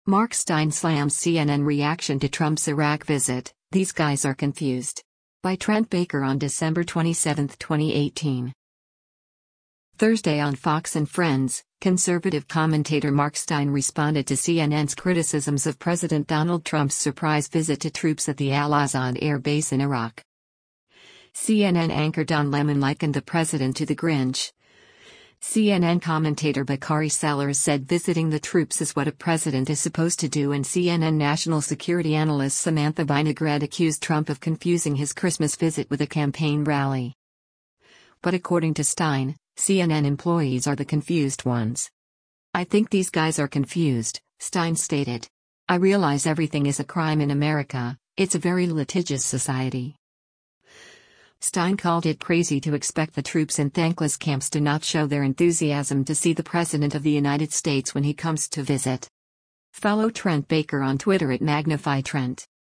Mark Stein slams CNN reaction to Trump's Iraq visit, "These guys are confused." By Trent Baker on December 27, 2018. Thursday on Fox and Friends, conservative commentator Mark Stein responded to CNN's criticisms of President Donald Trump's surprise visit to troops at the Al Asad air base in Iraq. CNN anchor Don Lemon likened the president to the Grinch. CNN commentator Bakari Sellers said visiting the troops is what a president is supposed to do, and CNN national security analyst Samantha Vinaigrette accused Trump of confusing his Christmas visit with a campaign rally. But according to Stein, CNN employees are the confused ones. "I think these guys are confused," Stein stated. "I realize everything is a crime in America, it's a very litigious society." Stein called it crazy to expect the troops in thankless camps to not show their enthusiasm to see the President of the United States when he comes to visit. Follow Trent Baker on Twitter @MagnifyTrent.